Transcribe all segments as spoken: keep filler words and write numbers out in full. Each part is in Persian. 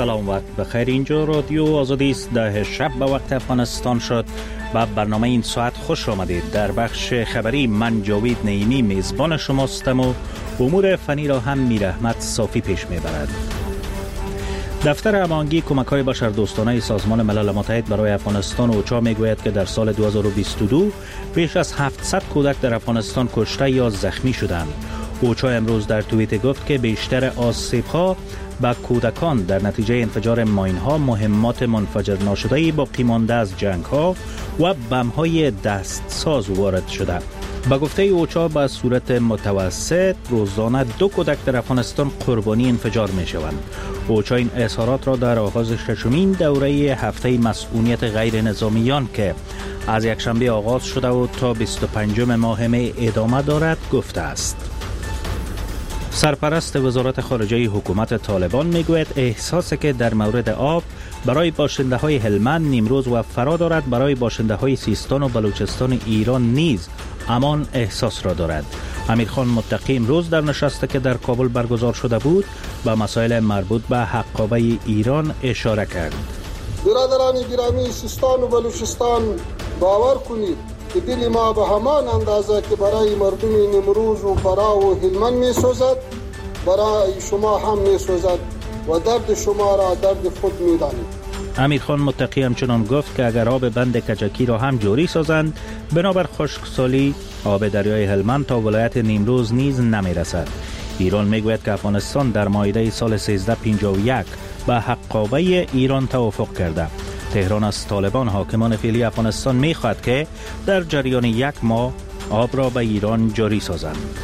سلام، وقت بخیر. اینجا رادیو آزادی است. ده شب به وقت افغانستان شد. با برنامه این ساعت خوش آمدید. در بخش خبری من جاوید نعیمی میزبان شماستم و امور فنی را هم میر احمد صافی پیش میبرد. دفتر هماهنگی کمک‌های بشردوستانه سازمان ملل متحد برای افغانستان اوچا میگوید که در سال دو هزار و بیست و دو بیش از هفتصد کودک در افغانستان کشته یا زخمی شدند. اوچا امروز در توییت گفت که بیشتر آسیب‌ها به کودکان در نتیجه انفجار ماین‌ها، مهمات منفجر ناشده باقی مانده از جنگ‌ها و بم‌های دستساز وارد شده. با گفته اوچا به صورت متوسط روزانه دو کودک در افغانستان قربانی انفجار می‌شوند. اوچا این اظهارات را در آغاز ششمین دوره هفته مسئولیت غیر نظامیان که از یکشنبه آغاز شده و تا بیست و پنجم ماه می ادامه دارد گفته است. سرپرست وزارت خارجه حکومت طالبان میگوید احساسی که در مورد آب برای باشنده های هلمند، نیمروز و فرا دارد برای باشنده های سیستان و بلوچستان ایران نیز همان احساس را دارد. امیرخان متقی امروز در نشستی که در کابل برگزار شده بود به مسائل مربوط به حقابه ایران اشاره کرد. برادران گرامی سیستان و بلوچستان، باور کنید که دل ما به همان اندازه که برای مردم نیمروز و فرا و هلمند می سوزد برای شما هم می سوزد و درد شما را درد خود می دانید. امیرخان متقی همچنان گفت که اگر آب بند کجکی را هم جاری سازند، بنابر خشکسالی آب دریای هلمند تا ولایت نیمروز نیز نمی رسد. ایران می گوید که افغانستان در مایده سال سیزده پنجاه و یک به حقابه ایران توافق کرده. تهران از طالبان حاکمان فعلی افغانستان می خواهد که در جریان یک ماه آب را به ایران جاری سازند.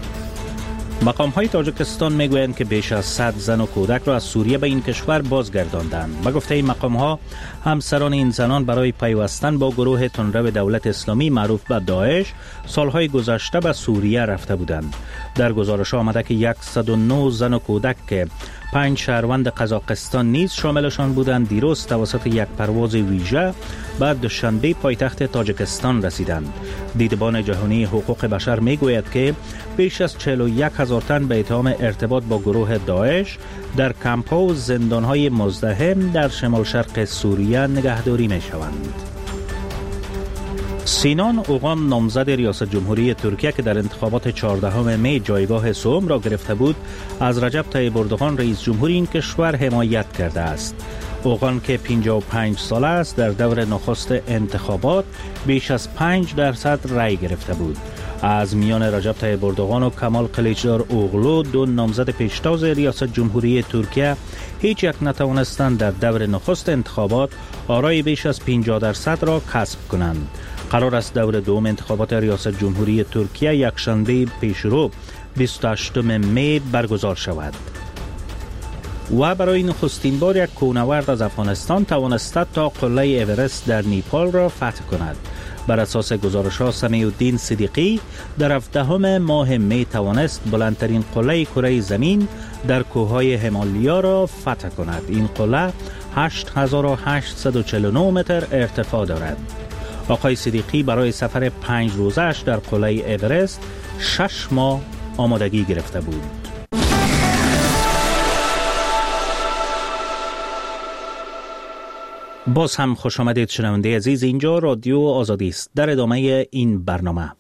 مقام های تاجیکستان می گویند که بیش از صد زن و کودک را از سوریه به این کشور بازگرداندند. به گفته این مقام ها، همسران این زنان برای پیوستن با گروه تندرو دولت اسلامی معروف به داعش سالهای گذشته به سوریه رفته بودند. در گزارش آمده که صد و نه زن و کودک که پنج شهروند قزاقستان نیز شاملشان بودند دیروز توسط یک پرواز ویژه به دوشنبه پایتخت تاجیکستان رسیدند. دیدبان جهانی حقوق بشر می گوید که بیش از چهل و یک هزار تن به اتهام ارتباط با گروه داعش در کمپ‌ها و زندان‌های مزدحم در شمال شرق سوریه نگهداری می شوند. سینان اوغان نامزد ریاست جمهوری ترکیه که در انتخابات چهاردهم می جایگاه سوم را گرفته بود، از رجب طیب اردوغان رئیس جمهور این کشور حمایت کرده است. اوغان که پنجاه و پنج ساله است در دور نخست انتخابات بیش از پنج درصد رأی گرفته بود. از میان رجب طیب اردوغان و کمال کلیچدار اوغلو، دو نامزد پیشتاز ریاست جمهوری ترکیه، هیچ یک نتوانستند در دور نخست انتخابات آرای بیش از پنجاه درصد را کسب کنند. قرار است دور دوم انتخابات ریاست جمهوری ترکیه یکشنبه پیشرو بیست و هشتم می برگزار شود. و برای نخستین بار یک کوهنورد از افغانستان توانسته تا قله اورست در نیپال را فتح کند. بر اساس گزارش‌ها سمیع الدین صدیقی در هفدهم ماه می توانست بلندترین قله کره زمین در کوههای همالیا را فتح کند. این قله هشت هزار و هشتصد و چهل و نه متر ارتفاع دارد. آقای صدیقی برای سفر پنج روزش در قله اورست شش ماه آمادگی گرفته بود. باز هم خوش آمدید شنونده عزیز. اینجا رادیو آزادی است. در ادامه این برنامه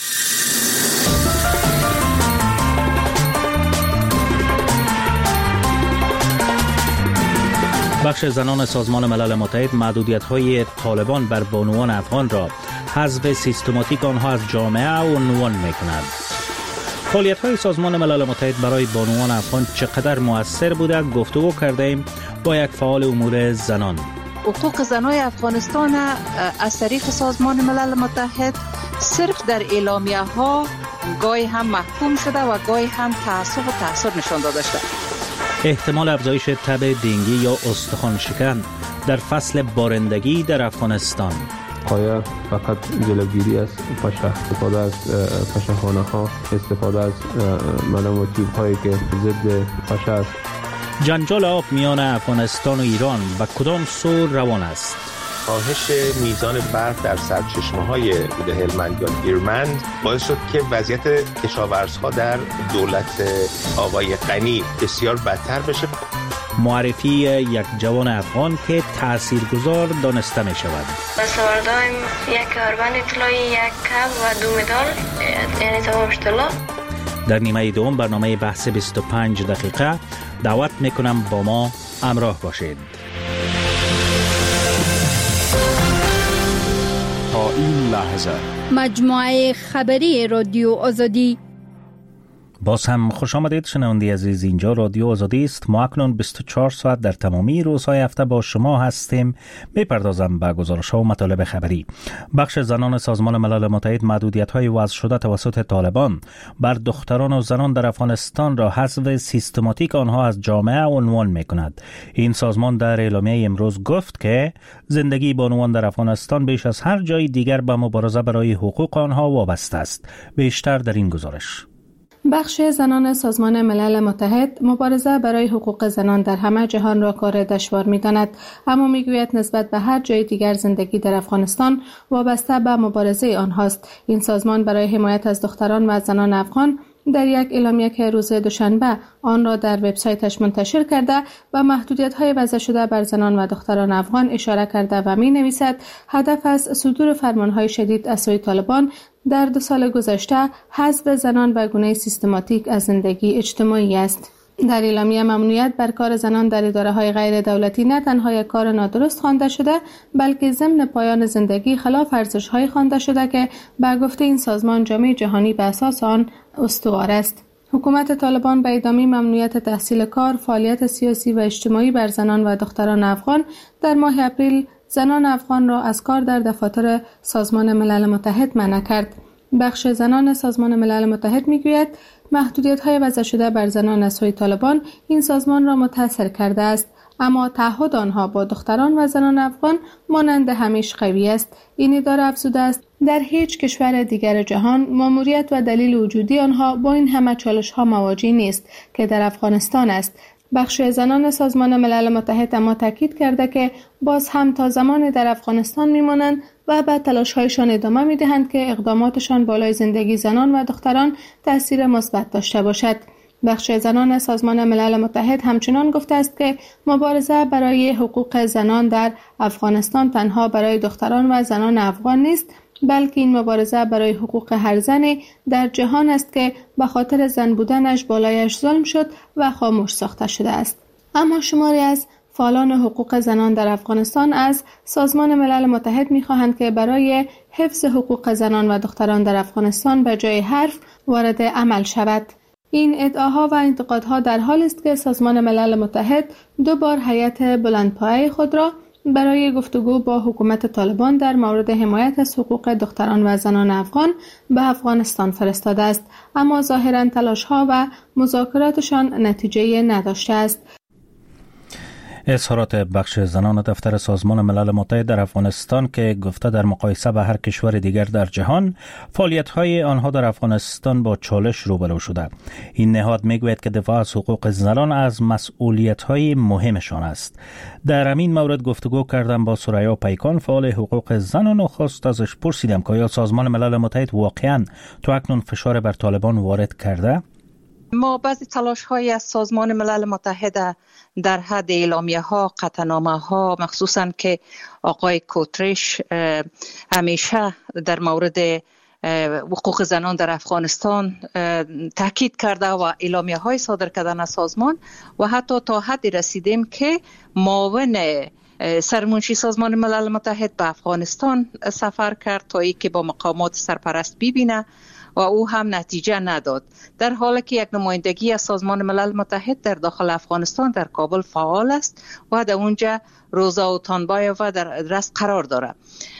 بخش زنان سازمان ملل متحد محدودیت‌های طالبان بر بانوان افغان را حذف سیستماتیک آنها از جامعه عنوان می‌کند. فعالیت‌های سازمان ملل متحد برای بانوان افغان چقدر مؤثر بوده گفتگو کردیم با یک فعال امور زنان. حقوق زنای افغانستان از طریق سازمان ملل متحد صرف در اعلامیه ها گاهی هم محکوم شده و گاهی هم تعصب و تحصر نشان داده شده. احتمال افزایش تب دنگی یا استخوان شکن در فصل بارندگی در افغانستان. آیا فقط جلوگیری از پشه، استفاده از پشه‌خانه ها، استفاده از ملامتیب هایی که ضد پشه است. جنجال آب میان افغانستان و ایران به کدام سو روان است؟ کاهش میزان برف در سرچشمه‌های هلمند یا ایرمند باعث شد که وضعیت کشاورزها در دولت آقای غنی بسیار بدتر بشه. معرفی یک جوان افغان که تاثیرگذار دانسته می شود. بس آوردایم یک کاربند اطلاعی، یک کب و دو مدال، یعنی تمام اطلاع. در نیمه دوم برنامه بحث بیست و پنج دقیقه دعوت میکنم با ما همراه باشید. تا این لحظه مجموعه خبری رادیو آزادی. باز هم خوش آمدید شنونده عزیز، اینجا رادیو آزادی است. ما اکنون بیست و چهار ساعت در تمامی روزهای هفته با شما هستیم. میپردازم به گزارش‌ها و مطالب خبری. بخش زنان سازمان ملل متحد محدودیت‌های وضع شده توسط طالبان بر دختران و زنان در افغانستان را حذف سیستماتیک آنها از جامعه عنوان می‌کند. این سازمان در اعلامیه امروز گفت که زندگی بانوان در افغانستان بیش از هر جای دیگر به مبارزه برای حقوق آنها وابسته است. بیشتر در این گزارش. بخش زنان سازمان ملل متحد مبارزه برای حقوق زنان در همه جهان را کار دشوار می‌داند، اما می‌گوید نسبت به هر جای دیگر زندگی در افغانستان وابسته به مبارزه آنهاست. این سازمان برای حمایت از دختران و زنان افغان در یک اعلامیه که روز دوشنبه آن را در وبسایتش منتشر کرده و محدودیت‌های وضع شده بر زنان و دختران افغان اشاره کرده و می‌نویسد هدف از صدور فرمان‌های شدید از سوی طالبان در دو سال گذشته حذف زنان و گونه سیستماتیک از زندگی اجتماعی است. در اعلامیه ممنوعیت بر کار زنان در اداره‌های غیر دولتی نه تنها یک کار نادرست خوانده شده، بلکه ضمن پایان زندگی خلاف ارزش‌های خوانده شده که به گفته این سازمان جامعه جهانی به اساس آن استوار است. حکومت طالبان به ادامه ممنوعیت تحصیل کار، فعالیت سیاسی و اجتماعی بر زنان و دختران افغان در ماه اپریل زنان افغان را از کار در دفاتر سازمان ملل متحد منع کرد. بخش زنان سازمان ملل متحد میگوید محدودیت‌های وضع شده بر زنان از سوی طالبان این سازمان را متاثر کرده است، اما تعهد آنها با دختران و زنان افغان مانند همیشه قوی است. این اداره افزوده است در هیچ کشور دیگر جهان ماموریت و دلیل وجودی آنها با این همه چالش‌ها مواجه نیست که در افغانستان است. بخش زنان سازمان ملل متحد اما تاکید کرده که باز هم تا زمانی در افغانستان میمانند و به تلاش‌هایشان ادامه میدهند که اقداماتشان بالای زندگی زنان و دختران تأثیر مثبت داشته باشد. بخش زنان سازمان ملل متحد همچنان گفته است که مبارزه برای حقوق زنان در افغانستان تنها برای دختران و زنان افغان نیست، بلکه این مبارزه برای حقوق هر زنی در جهان است که به خاطر زن بودنش بالایش ظلم شد و خاموش ساخته شده است. اما شماری از فعالان حقوق زنان در افغانستان از سازمان ملل متحد می‌خواهند که برای حفظ حقوق زنان و دختران در افغانستان به جای حرف وارد عمل شود. این ادعاها و انتقادها در حالی است که سازمان ملل متحد دو بار هیئت بلندپایه خود را برای گفتگو با حکومت طالبان در مورد حمایت از حقوق دختران و زنان افغان به افغانستان فرستاده است، اما ظاهراً تلاش‌ها و مذاکراتشان نتیجه نداشته است. اظهارات بخش زنان دفتر سازمان ملل متحد در افغانستان که گفته در مقایسه با هر کشور دیگر در جهان فعالیت‌های آنها در افغانستان با چالش روبرو شده. این نهاد میگوید که دفاع از حقوق زنان از مسئولیت‌های مهمشان است. در همین مورد گفتگو کردم با سریا پیکان، فعال حقوق زنان، و خواست ازش پرسیدم که آیا سازمان ملل متحد واقعاً تو اکنون فشار بر طالبان وارد کرده؟ ما بعضی تلاش های از سازمان ملل متحد در حد اعلامیه ها، قطعنامه ها، مخصوصاً که آقای کوترش همیشه در مورد حقوق زنان در افغانستان تاکید کرده و اعلامیه های صادر کردن از سازمان، و حتی تا حدی رسیدیم که معاون سرمنشی سازمان ملل متحد به افغانستان سفر کرد تا ای که با مقامات سرپرست ببینه و او هم نتیجه نداد، در حالی که یک نمایندگی از سازمان ملل متحد در داخل افغانستان در کابل فعال است و در اونجا روزا و تانبایووا در رأس قرار داره.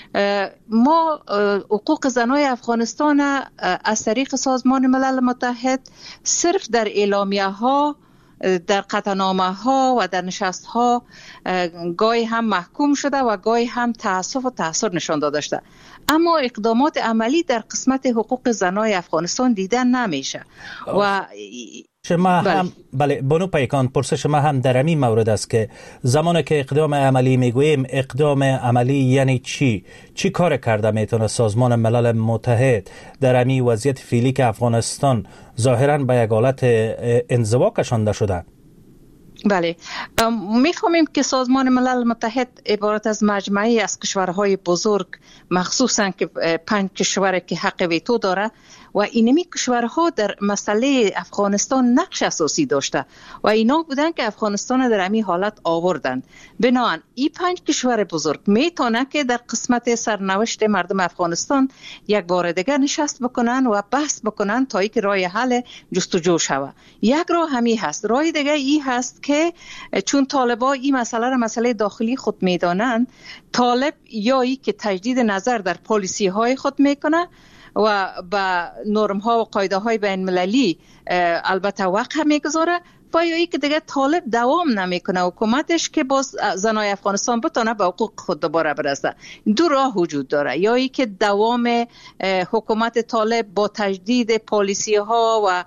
ما حقوق زنای افغانستان از طریق سازمان ملل متحد صرف در اعلامیه ها، در قطعنامه ها و در نشست ها گاهی هم محکوم شده و گاهی هم تأسف و تأثیر نشان داده شده، اما اقدامات عملی در قسمت حقوق زنای افغانستان دیدن نمیشه. و شما بله. هم بله بانو پیکان، پرسش ما هم در همین مورد است که زمانی که اقدام عملی میگوییم، اقدام عملی یعنی چی؟ چی کار کرده میتونه سازمان ملل متحد در همین وضعیت فعلی که افغانستان ظاهراً به یک حالت انزوا کشانده شده؟ بله، می‌فهمیم که سازمان ملل متحد عبارت از مجموعه از کشورهای بزرگ، مخصوصاً که پنج کشور که حق ویتو داره و اینمی کشورها در مسئله افغانستان نقش اساسی داشته و اینا بودن که افغانستان در همین حالت آوردن. بنابراین این پنج کشور بزرگ میتونه که در قسمت سرنوشت مردم افغانستان یک بار دیگه نشست بکنن و بحث بکنن تا اینکه راه حل جستجو شود. یک راه همین هست. راه دیگه این هست که چون طالبان این مسئله را مسئله داخلی خود میدانند، طالب یا ای که تجدید نظر در پالیسی های خود میکنه و با نرم ها و قاعده های بین المللی البته وقع میگذاره و یا ای که دیگه طالب دوام نمیکنه حکومتش که باز زنای افغانستان بتونه به حقوق خود دوباره برسه. دو راه وجود داره، یا ای که دوام حکومت طالب با تجدید پالیسی ها و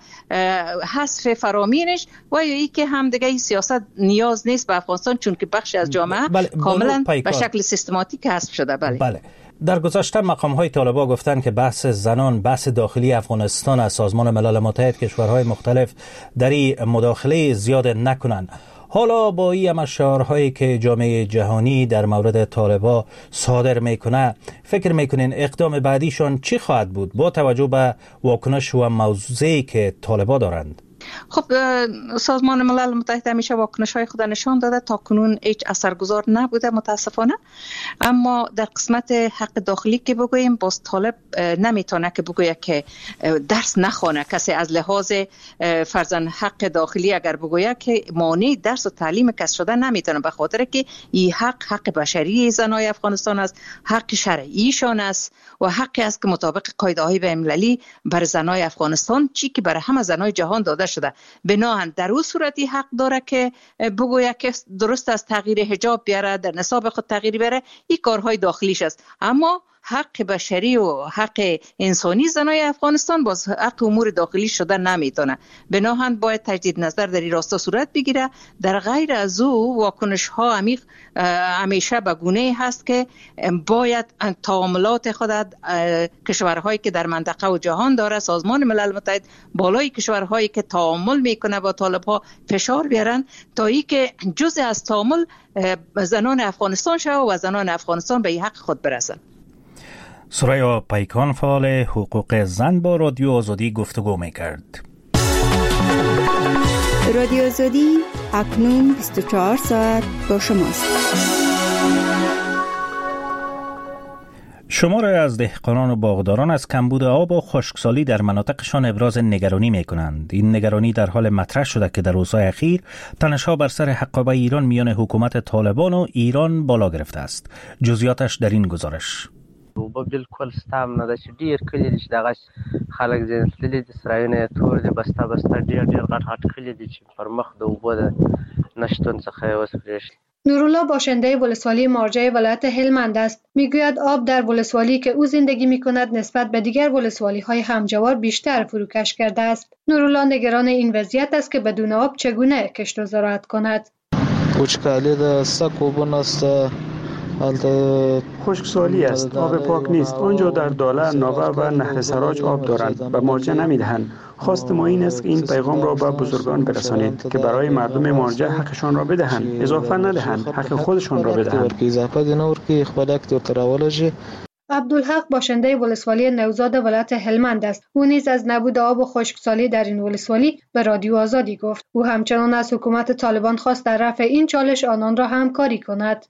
حذف فرامینش و یا ای که هم دیگه این سیاست نیاز نیست به افغانستان چون که بخشی از جامعه بله، کاملا به شکل سیستماتیک حذف شده. بله, بله. در گذشته مقام‌های طالبان گفتند که بحث زنان بحث داخلی افغانستان از سازمان ملل متحد کشورهای مختلف در این مداخله زیاد نکنند. حالا با این شعارهایی که جامعه جهانی در مورد طالبان صادر میکنه، فکر میکنین اقدام بعدیشان چی خواهد بود با توجه به واکنش و موضوعی که طالبان دارند؟ خب سازمان ملل متحد همیشه واکنش‌های خود نشان داده، تا کنون هیچ اثرگذار نبوده متاسفانه. اما در قسمت حق داخلی که بگوییم، باز طالب نمیتونه که بگویه که درس نخوانه. کسی از لحاظ فرضاً حق داخلی اگر بگویه که مانع درس و تعلیم کس شده نمیتونه، به خاطر که این حق حق بشری زنای افغانستان است، حق شرعیشان است و حقی است که مطابق قاعده‌های بین‌المللی بر زنای افغانستان چی که برای همه زنای جهان داده شده. بناهن در اون صورتی حق داره که بگوید که درست از تغییر حجاب بیاره، در نصاب خود تغییر بیاره، این کارهای داخلیش است. اما حق بشری و حق انسانی زنای افغانستان باز حق امور داخلی شده نمیتونه. بناهن باید تجدید نظر در این راستا صورت بگیره. در غیر از او واکنش ها عمیق همیشه به گونه هست که باید تعاملات خود کشورهایی که در منطقه و جهان داره، سازمان ملل متحد بالای کشورهایی که تعامل میکنه با طالب ها فشار بیارن تا ای که جزء از تعامل زنان افغانستان شود و زنان افغانستان به حق خود برسن. سریا پیکان فعال حقوق زن با رادیو آزادی گفتگو میکرد. رادیو آزادی اکنون بیست و چهار ساعت با شماست. شماری از دهقانان و باغداران از کمبود آب و خشکسالی در مناطقشان ابراز نگرانی میکنند. این نگرانی در حال مطرح شده که در روزهای اخیر تنش‌ها بر سر حقابه ایران میان حکومت طالبان و ایران بالا گرفته است. جزئیاتش در این گزارش. اوبه بالکل ستام نه ده چې ډیر کلی دي چې دغه خلک ځینتللي دي سرایونه تور دي بسته بسته ډیر ډیر غټ غټ کلی دي چې پر مخ د اوبه د نشتون څخه اوس پرېښ. نورالله باشنده ولسوالی مارجه ولایت هلمند است. میگوید آب در ولسوالی که او زندگی میکند نسبت به دیگر ولسوالی های همجوار بیشتر فروکش کرده است. نورالله نگران این وضعیت است که بدون آب چگونه کشت و زراعت کند. وچکالی د سکوبون است. خشکسالی است، آب پاک نیست. آنجا در داله، ناوه و نهر سراج آب دارند و مارجه نمیدهند. خواست ما این است که این پیغام را به بزرگان برسانید که برای مردم مارجه حقشان را بدهند، اضافه ندهند، حق خودشان را بدهند. عبدالحق باشنده ولسوالی نوزاد ولایت هلمند است. او نیز از نبود آب و خشکسالی در این ولسوالی به رادیو آزادی گفت. او همچنان از حکومت طالبان خواست در رفع این چالش آنان را همکاری کند.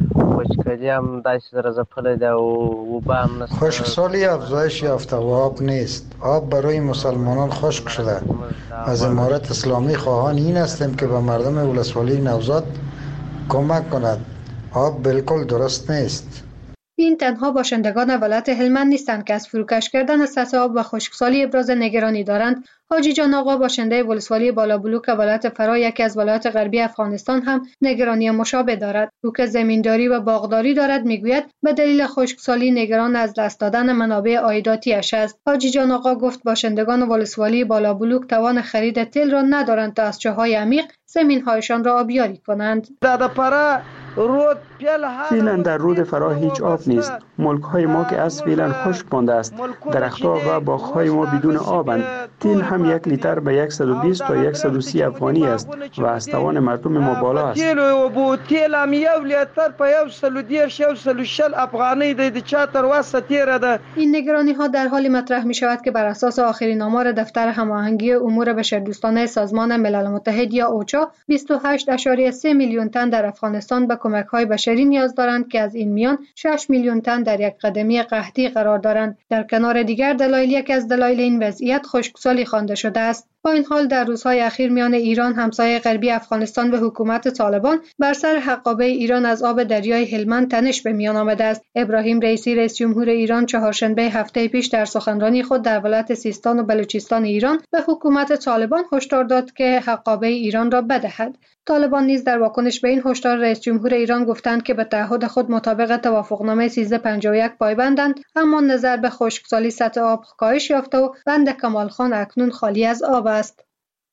خشکسالی افزایش یافته و آب نیست. آب برای مسلمانان خشک شده. از امارت اسلامی خواهان این هستیم که به مردم ولسوالی نوزاد کمک کند. آب بالکل درست نیست. این تنها باشندگان ولایت هلمند نیستند که از فروکش کردن سطح آب و خشکسالی ابراز نگرانی دارند. حاجی جان آقا باشنده ولسوالی بالا بلوک ولایت فرا یکی از ولایات غربی افغانستان هم نگرانی مشابه دارد. او که زمینداری و باغداری دارد میگوید به دلیل خشکسالی نگران از دست دادن منابع عایداتی‌اش است. حاجی جان آقا گفت باشندگان ولسوالی بالا بلوک توان خرید تل را ندارند تا از چاهای عمیق زمین‌هایشان را آبیاری کنند. در پره فعلا در رود فرا هیچ آب نیست. ملک های ما که از فعلا خشک مانده است. درختها و باغ های ما بدون آبند. تیل هم یک لیتر به صد و بیست تا صد و سی افغانی است و از توان مردم ما بالا است. تیل هم یک لیتر په صد و بیست تا صد و شصت افغانی د چا تر واسه تیره ده. این نگرانی ها در حالی مطرح می شود که بر اساس آخرین آمار دفتر هماهنگی امور بشردوستانه سازمان ملل متحد یا اوچا بیست و هشت ممیز سه میلیون تن در افغانستان به کمک های بشری نیاز دارند که از این میان شش میلیون تن در یک قدمی قحطی قرار دارند. در کنار دیگر دلایل یک از دلایل این وضعیت خشکسالی خوانده شده است. با این حال در روزهای اخیر میان ایران همسایه غربی افغانستان و حکومت طالبان بر سر حقابه ایران از آب دریای هلمند تنش به میان آمده است. ابراهیم رئیسی رئیس جمهور ایران چهارشنبه هفته پیش در سخنرانی خود در ولایت سیستان و بلوچستان ایران به حکومت طالبان هشدار داد که حقابه ایران را بدهد. طالبان نیز در واکنش به این هشدار رئیس جمهور ایران گفتند که به تعهد خود مطابق توافقنامه سیزده پنجاه و یک پایبندند، اما نظر به خشکسالی سطح آب کاهش یافته و بند کمال خان اکنون خالی از آب است.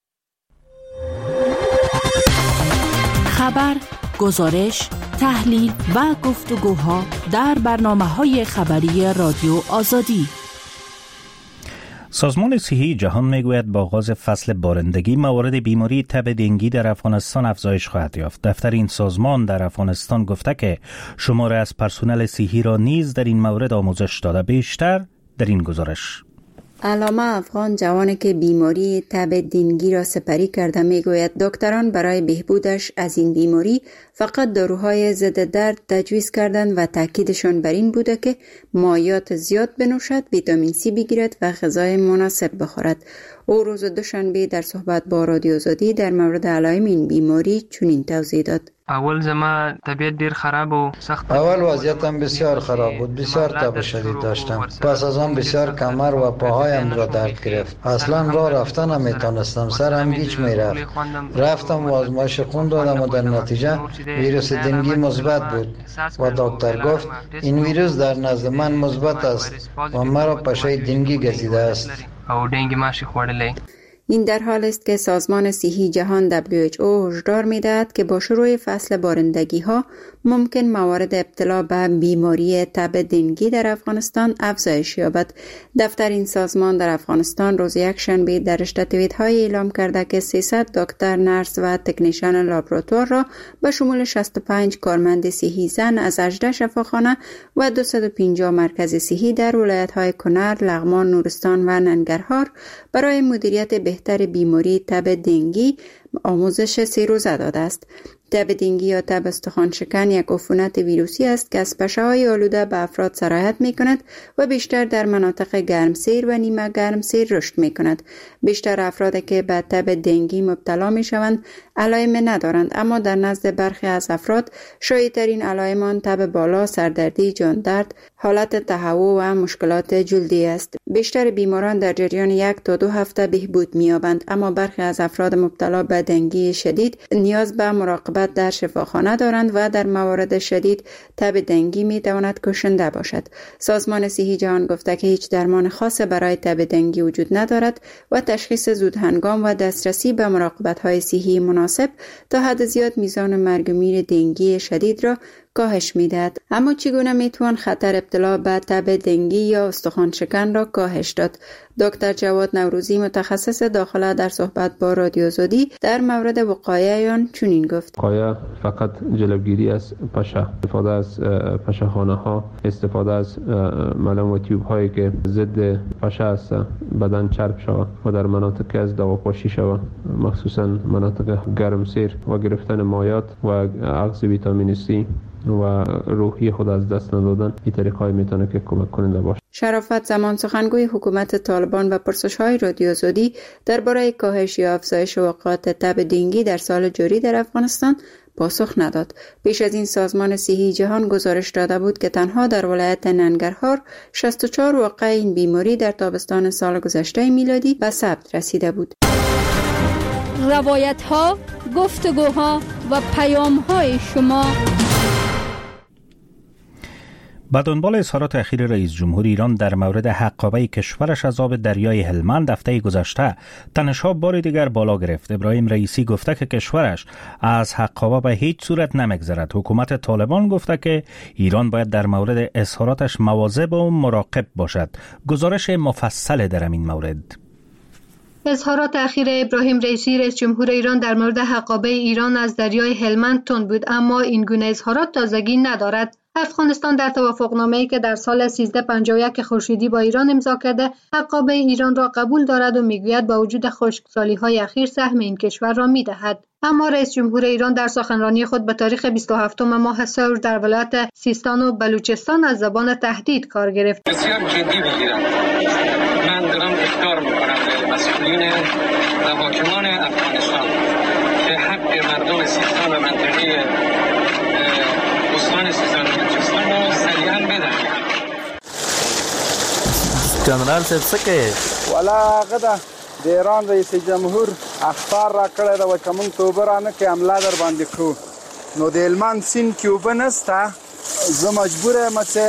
خبر، گزارش، تحلیل و گفتگوها در برنامه‌های خبری رادیو آزادی. سازمان صحی جهان میگوید با آغاز فصل بارندگی موارد بیماری تب دنگی در افغانستان افزایش خواهد یافت. دفتر این سازمان در افغانستان گفته که شمار از پرسنل صحی را نیز در این مورد آموزش داده. بیشتر در این گزارش. علامه افغان، جوانی که بیماری تب دنگی را سپری کرده، میگوید دکتران برای بهبودش از این بیماری فقط داروهای ضد درد تجویز کردند و تاکیدشان بر این بوده که مایعات زیاد بنوشد، ویتامین سی بگیرد و غذای مناسب بخورد. او روز دوشنبه در صحبت با رادیو آزادی در مورد علائم این بیماری چنین توضیح داد. اول زما طبیعت ډیر خراب و سخت. اول وضعیتم بسیار خراب بود، بسیار تب شدید داشتم. پس از آن بسیار کمر و پاهایم را درد گرفت. اصلا راه رفتن نمیتونستم، سرم گیج میرفت. رفتم و آزمایش خون دادم و در نتیجه ویروس دنگی مثبت بود و دکتر گفت این ویروس در نزد من مثبت است و مرا پشه دنگی گزیده است. او دنگی ماشي خوړلې. این در حال است که سازمان صحی جهان دبلیو اچ او هشدار می‌دهد که با شروع فصل بارندگی ها ممکن موارد ابتلا به بیماری تب دنگی در افغانستان افزایش یابد. دفتر این سازمان در افغانستان روز یکشنبه در رشته توییت‌های اعلام کرده که سیصد دکتر، نرس و تکنیشیان لابراتوار را به شمول شصت و پنج کارمند صحی زن از هجده شفاخانه و دویست و پنجاه مرکز صحی در ولایت‌های کنر، لغمان، نورستان و ننگرهار برای مدیریت بهتر بیماری تب دنگی آموزش سه روزه داده است. تب دنگی یا تب استخوان شکن یک عفونت ویروسی است که از پشه‌های آلوده به افراد سرایت می‌کند و بیشتر در مناطق گرمسیر و نیمه گرمسیر رشد می‌کند. بیشتر افرادی که به تب دنگی مبتلا می‌شوند علائم ندارند، اما در نزد برخی از افراد شایع‌ترین علائم آن تب بالا، سردردی، جان درد، حالت تهوع و مشکلات جلدی است. بیشتر بیماران در جریان یک تا دو هفته بهبود می‌یابند، اما برخی از افراد مبتلا به دنگی شدید نیاز به مراقبت در شفاخانه دارند و در موارد شدید تب دنگی می تواند کشنده باشد. سازمان صحی جهان گفته که هیچ درمان خاص برای تب دنگی وجود ندارد و تشخیص زود هنگام و دسترسی به مراقبت های صحی مناسب تا حد زیاد میزان مرگ و میر دنگی شدید را کاهش میدهد. اما چگونه میتوان خطر ابتلا به تب دنگی یا استخوان شکن را کاهش داد؟ دکتر جواد نوروزی، متخصص داخله، در صحبت با رادیو آزادی در مورد وقایع آن چنین گفت: وقایع فقط جلوگیری از پشه، استفاده از پشه‌خانه ها، استفاده از ملم و تیوب هایی که ضد پشه است بدن چرب شود و در مناطق از دواپاشی شود، مخصوصا مناطق گرمسیر، و گرفتن مایعات و اخذ ویتامین سی و روحی خود از دست ندادن. این طریقای میتونه که کمک کننده باشه. شرافت زمان، سخنگوی حکومت طالبان، و پرسش‌های رادیو آزادی درباره کاهش یا افزایش واقعات تب دنگی در سال جاری در افغانستان پاسخ نداد. پیش از این سازمان صحی جهان گزارش داده بود که تنها در ولایت ننگرهار شصت و چهار واقعه این بیماری در تابستان سال گذشته میلادی به ثبت رسیده بود. روایت‌ها، گفتگوها و پیام‌های شما. با دنبال اظهارات اخیر رئیس جمهور ایران در مورد حقابه کشورش از آب دریای هلمند هفته گذشته تنش‌ها بار دیگر بالا گرفت. ابراهیم رئیسی گفته که کشورش از حقابه به هیچ صورت نمیگذرد. حکومت طالبان گفته که ایران باید در مورد اظهاراتش مواظب و مراقب باشد. گزارش مفصل در این مورد. اظهارات اخیر ابراهیم رئیسی رئیس جمهور ایران در مورد حقابه ایران از دریای هلمند تند بود، اما این گونه اظهارات تازگی ندارد. افغانستان در توافقنامه‌ای که در سال سیزده پنجاه و یک خورشیدی با ایران امضا کرده، حقابه ایران را قبول دارد و میگوید با وجود خشکسالی‌های اخیر سهم این کشور را می‌دهد. اما رئیس جمهور ایران در سخنرانی خود به تاریخ بیست و هفتم ماه سور در ولایت سیستان و بلوچستان از زبان تهدید کار گرفت. بسیار جدی بگیرم. من دارم اخطار می‌کنم به مسئولین و حاکمان افغانستان که حق مردم سیستان و منطقه استان سیستان و بلوچستان را سریعا بدن. جنرال صاحب څه کوي؟ والا هغه ده د ایران رئیس جمهور اخطار را کړی ده چې موږ توبه را نه کړو، حمله در باندې کړو. نو د هلمند سیند کې اوبه نشته، زه مجبور یم چې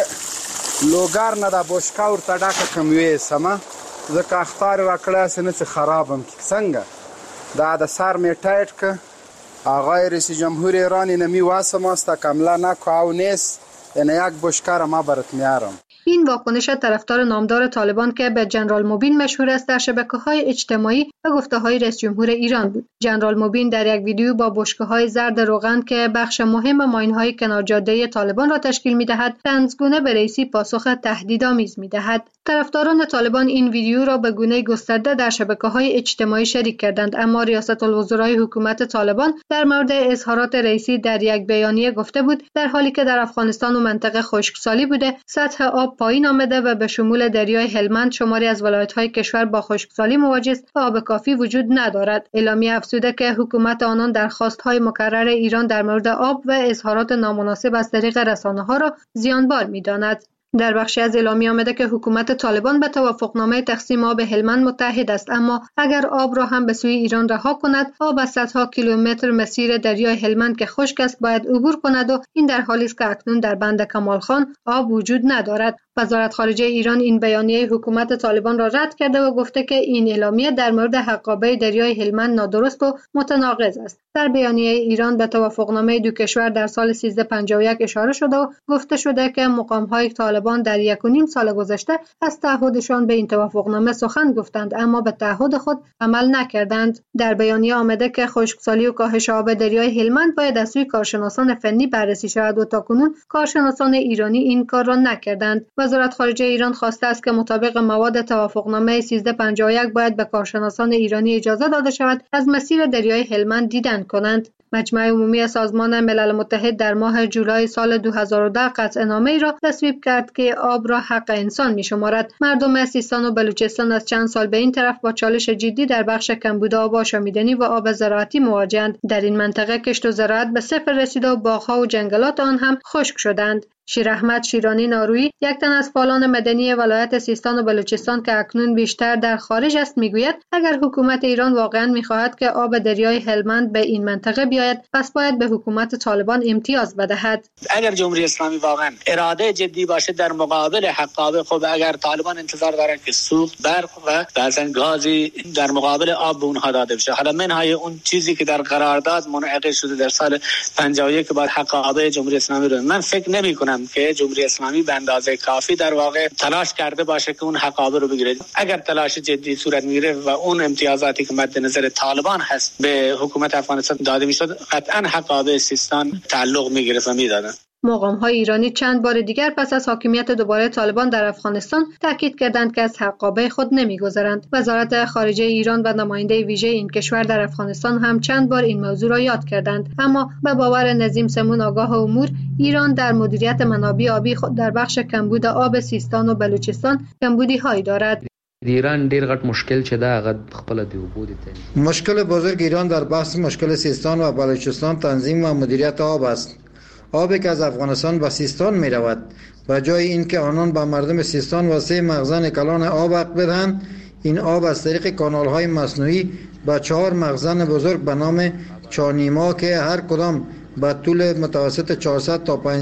لوګر نه د بوشکا ورته ډکه کړم یویسمه، ځکه اخطار را کړی هسې نه چې خراب هم کړي. څنګه دا د سر مې ټایټ کړ. آقای رئیس جمهور ایران اینه میواسم است که حمله نکو نیست، یعنی یک بشکه را ما برات میارم. این واکنش طرفدار نامدار طالبان که به جنرال موبین مشهور است در شبکه‌های اجتماعی و گفته‌های رئیس جمهور ایران بود. جنرال موبین در یک ویدیو با بشکه‌های زرد روغن که بخش مهم ماین‌های کنار جاده طالبان را تشکیل می‌دهد، طنزگونه به رئیسی پاسخ تهدیدآمیز می‌دهد. طرفداران طالبان این ویدیو را به گونه گسترده در شبکه‌های اجتماعی شریک کردند، اما ریاست الوزرای حکومت طالبان در مورد اظهارات رئیسی در یک بیانیه گفته بود در حالی که در افغانستان و منطقه خشکسالی بوده، سطح آب پایین آمده و به شمول دریای هلمند شماری از ولایت‌های کشور با خشکسالی مواجه است و آب کافی وجود ندارد. اعلامیه افزوده که حکومت آنان درخواست‌های مکرر ایران در مورد آب و اظهارات نامناسب از طریق رسانه‌ها را زیانبار می‌داند. در بخشی از اعلامیه آمده که حکومت طالبان به توافقنامه تقسیم آب هلمند متحد است، اما اگر آب را هم به سوی ایران رها کند، آب از صدها کیلومتر مسیر دریای هلمند که خشک است باید عبور کند و این در حالی است که اکنون در بند کمال خان آب وجود ندارد. وزارت خارجه ایران این بیانیه حکومت طالبان را رد کرده و گفته که این اعلامیه در مورد حقابه دریای هلمند نادرست و متناقض است. در بیانیه ایران به توافقنامه دو کشور در سال سیزده پنجاه و یک اشاره شده و گفته شده که مقام‌های طالبان در یک و نیم سال گذشته از تعهدشان به این توافقنامه سخن گفتند، اما به تعهد خود عمل نکردند. در بیانیه آمده که خشکسالی و کاهش آب دریای هلمند باید از سوی کارشناسان فنی بررسی شود و تاکنون کارشناسان ایرانی این کار را نکردند. وزارت خارجه ایران خواسته است که مطابق مواد توافقنامه سیزده پنجاه و یک باید به کارشناسان ایرانی اجازه داده شود از مسیر دریای هلمند دیدن کنند. مجمع عمومی سازمان ملل متحد در ماه جولای سال دو هزار و ده قطعنامه‌ای را تصویب کرد که آب را حق انسان می‌شمارد. مردم سیستان و بلوچستان از چند سال به این طرف با چالش جدی در بخش کمبود آب آشامیدنی و آب زراعتی مواجه‌اند. در این منطقه کشت و زراعت به صفر رسیده و باغ‌ها و جنگلات آن هم خشک شدند. شیر احمد شیرانی نارویی، یک تن از فعالان مدنی ولایت سیستان و بلوچستان که اکنون بیشتر در خارج است، میگوید اگر حکومت ایران واقعا میخواهد که آب دریای هلمند به این منطقه بیاید، پس باید به حکومت طالبان امتیاز بدهد. اگر جمهوری اسلامی واقعا اراده جدی باشه در مقابل حقابه، خب اگر طالبان انتظار دارن که سوخت برق و بعضن گازی در مقابل آب به اونها داده بشه، حالا منهای اون چیزی که در قرارداد منعقد شده در سال پنجاه و یک بعد حقابه جمهوری اسلامی رو، من فکر نمی کنم که جمهوری اسلامی به اندازه کافی در واقع تلاش کرده باشه که اون حقابه رو بگیره. اگر تلاش جدی صورت میگیره و اون امتیازاتی که مد نظر طالبان هست به حکومت افغانستان داده میشد، قطعا حقابه سیستان تعلق میگیره و میدادن. مقام‌های ایرانی چند بار دیگر پس از حاکمیت دوباره طالبان در افغانستان تاکید کردند که از حقابه خود نمی‌گذرند. وزارت خارجه ایران و نماینده ویژه این کشور در افغانستان هم چند بار این موضوع را یاد کردند، اما به باور نظیم سمون آگاه امور، ایران در مدیریت منابع آبی خود در بخش کمبود آب سیستان و بلوچستان کمبودی‌هایی دارد. ایران ډیر غټ مشکل چې دا غد خپل دی وبود ته مشکل بزرگ ایران در بحث مشکل سیستان و بلوچستان تنظیم و مدیریت آب است. آبی که از افغانستان به سیستان می رود، و جای اینکه آنان به مردم سیستان و سه مخزن کلان آب حق بدهند، این آب از طریق کانال های مصنوعی به چهار مخزن بزرگ به نام چانیما که هر کدام به طول متوسط چهارصد تا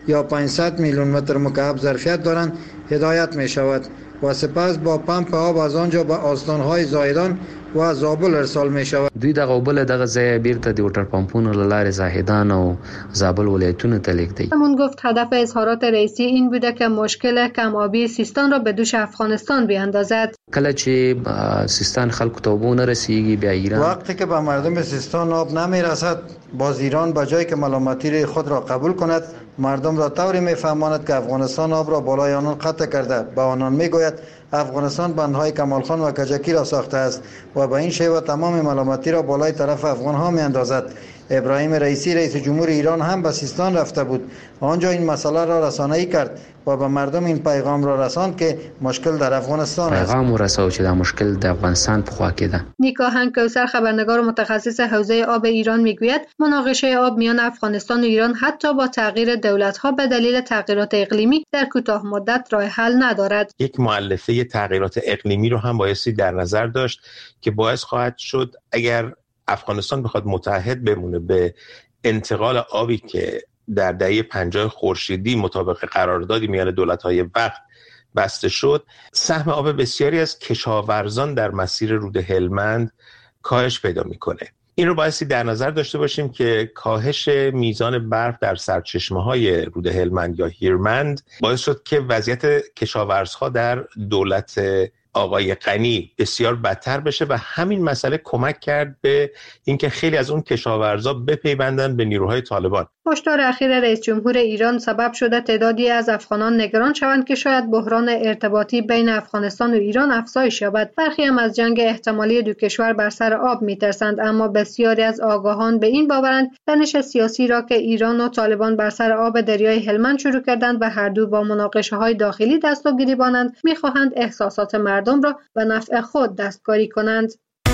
یا پانصد میلیون متر مکعب ظرفیت دارند هدایت می شود و سپس با پمپ آب از آنجا به آستانهای زاهدان و زابل ارسال می شود. دوی دغه اوبله دغه ځای بیرته د وټر پمپونو له لارې زاهدان او زابل ولایتونو ته لیږدوي. همون گفت هدف اظهارات رئیسی این بوده که مشکل کم آبی سیستان را به دوش افغانستان بیاندازد. کله چې سیستان خلکو ته اوبه نه رسیږي بیا ایران وقتی که به مردم سیستان آب نمی رسد باز ایران به جای که ملامتی خود را قبول کند مردم را طوری میفهماند که افغانستان آب را بالای آنان قطع کرده. به آنان میگوید افغانستان بندهای کمال خان و کجکی را ساخته است و به این شیوه تمام ملامتی را بالای طرف افغان ها می اندازد. ابراهیم رئیسی رئیس جمهور ایران هم به سیستان رفته بود. آنجا این مسئله را رسانه‌ای کرد و به مردم این پیغام را رساند که مشکل در افغانستان است. پیغام رساو چې دا مشکل د افغانستان په خوا کې ده. نیکا هنگ کوثر خبرنگار و متخصص حوزه آب ایران میگوید مناقشه آب میان افغانستان و ایران حتی با تغییر دولت‌ها به دلیل تغییرات اقلیمی در کوتاه مدت راه حل ندارد. یک مؤلفه تغییرات اقلیمی رو هم بایستی در نظر داشت که باعث خواهد شد اگر افغانستان بخواد متحد بمونه به انتقال آبی که در دهه پنجاه خورشیدی مطابق قراردادی میان دولت‌های وقت بسته شد، سهم آب بسیاری از کشاورزان در مسیر رود هلمند کاهش پیدا میکنه. این رو بایستی در نظر داشته باشیم که کاهش میزان برف در سرچشمه‌های رود هلمند یا هیرمند باعث شد که وضعیت کشاورزها در دولت آقای غنی بسیار بدتر بشه و همین مسئله کمک کرد به اینکه خیلی از اون کشاورزا بپیوندن به نیروهای طالبان. هشدار اخیر رئیس جمهور ایران سبب شده تعدادی از افغانان نگران شوند که شاید بحران ارتباطی بین افغانستان و ایران افزایش یابد. برخی هم از جنگ احتمالی دو کشور بر سر آب میترسند، اما بسیاری از آگاهان به این باورند تنش سیاسی را که ایران و طالبان بر سر آب دریای هلمند شروع کردند و هر دو با مناقشه‌های داخلی دست و گریبانند، می‌خواهند احساسات مردم را به نفع خود دستکاری کنند.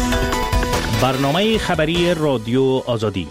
برنامه خبری رادیو آزادی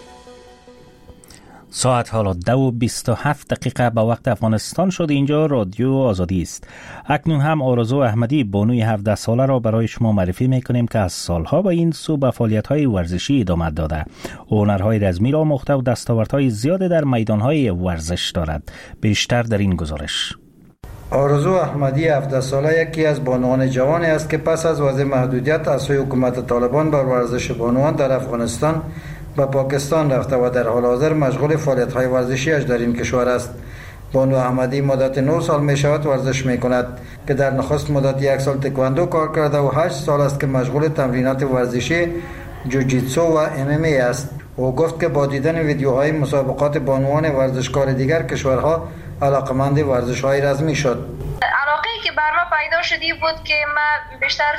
ساعت حالا دو و بیست و هفت دقیقه به وقت افغانستان شد. اینجا رادیو آزادی است. اکنون هم آرزو احمدی بانوی هفده ساله را برای شما معرفی میکنیم که از سالها به این سو به فعالیت‌های ورزشی ادامه داده. هنرهای رزمی را مخته و دستاوردهای زیاد در میدان‌های ورزش دارد. بیشتر در این گزارش. آرزو احمدی هفده ساله یکی از بانوان جوانی است که پس از وضع محدودیت از سوی حکومت طالبان بر ورزش بانوان در افغانستان به پاکستان رفته و در حال حاضر مشغول فعالیت‌های ورزشی‌اش در این کشور است. بانو احمدی مدت نه سال می شود ورزش می کند که در نخست مدت یک سال تکواندو کار کرده و هشت سال است که مشغول تمرینات ورزشی جوجیتسو و ام ام ای است. او گفت که با دیدن ویدیوهای مسابقات بانوان ورزشکار دیگر کشورها علاقمند ورزش‌های رزمی شد. علاقه که بر ما پیدا شدی بود که من بیشتر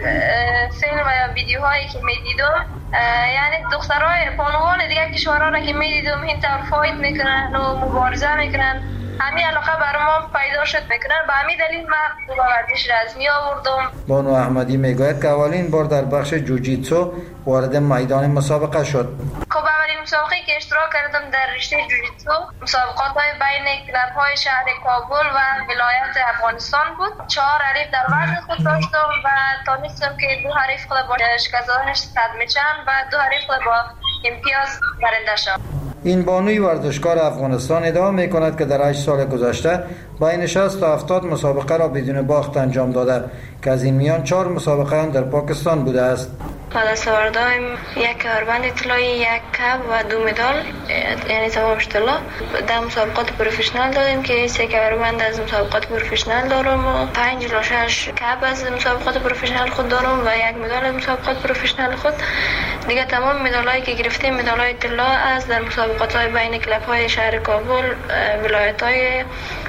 فیلم و ویدیوهایی که میدیدم، یعنی دخترای بانوان دیگر کشورها را که میدیدم این طور فایت میکنن و مبارزه میکنن، همین علاقه بر ما پیدا شد میکنن. به همین دلیل من به ورزش رزمی آوردم. بانو احمدی میگوید که اولین بار در بخش جوجیتسو وارد میدان مسابقه شد. خب اولین مسابقه که اشتراک کردم در رشته جوجیتسو مسابقات های بین کلب های شهر کابل و ولایت افغانستان بود. چهار حریف در وزن خود داشتم و تانستم که دو حریف خود با شکست دادنش صدمه چند و دو حریف خود با امتیاز برنده شد. این بانوی ورزشکار افغانستان ادعا می کند که در هشت سال گذشته بین شصت تا هفتاد مسابقه را بدون باخت انجام داده که از این میان چهار مسابقه هم در پاکستان بوده است. دستاوردهایم یک کمربند طلایی، یک کپ و دو مدال، یعنی تمامش طلا. در مسابقات پروفشنال دادیم که سه کمربند از مسابقات پروفشنال دارم و پنج تا شش کپ از مسابقات پروفشنال خود دارم و یک مدال از مسابقات پروفشنال خود. دیگه تمام مدالایی که گرفتیم مدالای طلا از در مسابقات های بین کلب های شهر کابل، ولایت های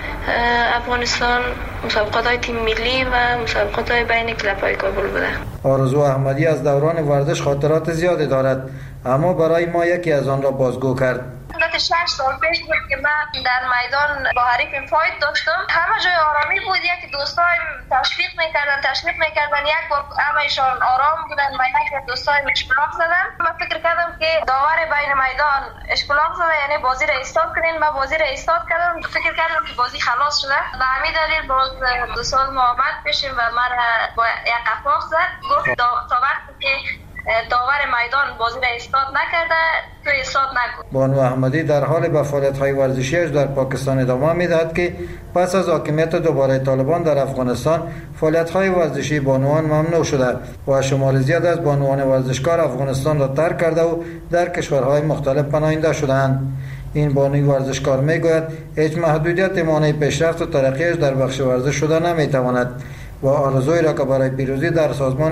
افغانستان، مسابقات های تیم ملی و مسابقات های بین کلب های کابل بوده. آرزو احمدی از دوران ورزش خاطرات زیادی دارد، اما برای ما یکی از آن را بازگو کرد. مدت شش سال پیش بود که من در میدان با حریفم فایت داشتم. همه جای آرامی بود، یک دوستایم تشویق میکردن تشویق میکردن یک بار همه‌شان آرام بودن و یک دوستایم اشکلاق زدن. من فکر کردم که داور بین میدان اشکلاق زده، یعنی بازی را استارت کنین. من بازی را استارت کردم، فکر کردم که بازی خلاص شده. به همین دلیل باز دو سال محبت پیشیم و من با یک قفاق زد. گفت تا وقتی که داور میدان بازی را استارت نکرده بانو احمدی در حال به فعالیت‌های ورزشیش در پاکستان ادامه می‌دهد که پس از حاکمیت دوباره طالبان در افغانستان فعالیت‌های ورزشی بانوان ممنوع شده و شمار زیاد از بانوان ورزشکار افغانستان را ترک کرده و در کشورهای مختلف پناهنده شدند. این بانوی ورزشکار میگوید هیچ محدودیت مانع پیشرفت و ترقیش در بخش ورزش شده نمیتواند و آرزویی را که برای پیروزی در سازمان